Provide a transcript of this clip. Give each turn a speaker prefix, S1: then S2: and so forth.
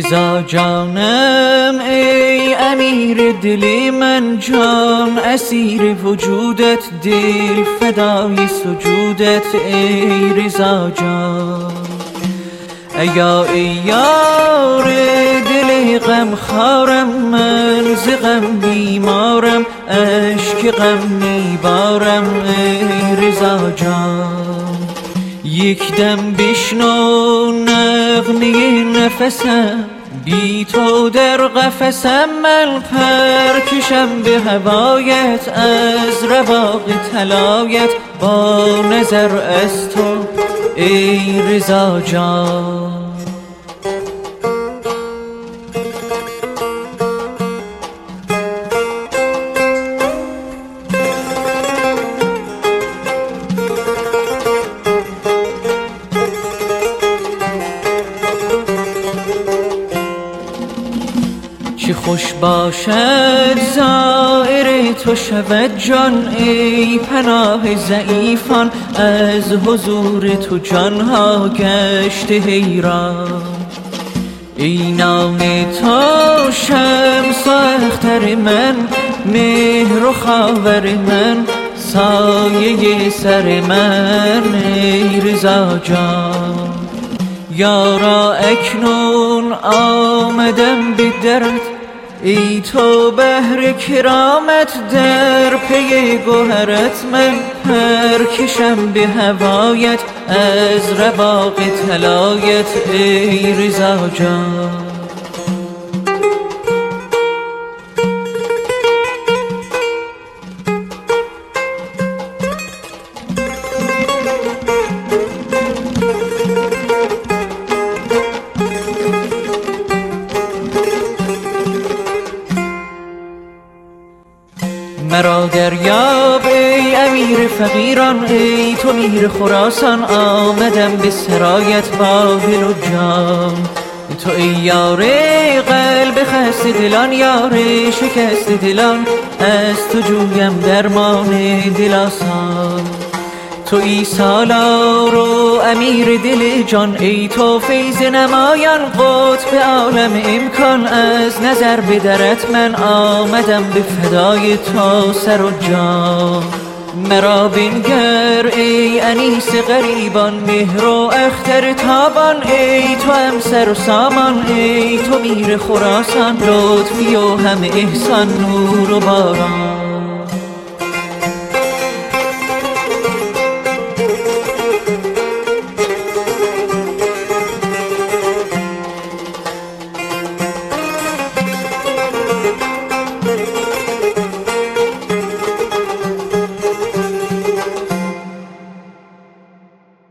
S1: رضا جانم ای امیر دلی من، جان اسیر وجودت، دل فدای سجودت ای رضا جان. ای یار دل غم خارم، من ز غم بیمارم، اشک غم میبارم ای رضا جان. یک دم بشنو نغمه نفسم، بی تو در قفسم، من پر کشم به هوایت، از رواق طلایت با نظر از تو ای رضا جان. چه خوش باشد زائر تو شود جان، ای پناه ضعیفان، از حضور تو جانها گشته حیران. ای نام تو شمس و اختر من، مهر و خاور من، سایه سر من ای رضا جان. یارا اکنون آمدم به درت، ای تو بحر کرامت، در پی گوهرت من پر کشم به هوایت، از رواق طلایت ای رضا جان. مرا دریاب ای امیر فقیران، ای تو میر خراسان، آمدم به سرایت با دل و جان. تو ای یار قلب خسته دلان، یار شکست دلان، از تو جویم درمان دل آسان. تو ای سالار و امیر دل جان، ای تو فیض نمایان، قطب عالم امکان، از نظر به درت من آمدم به فدای تو سر و جان. مرا بنگر ای انیس غریبان، مهر و اختر تابان، ای تو همسر و سامان، ای تو میر خراسان، لطفی و همه احسان، نور و باران.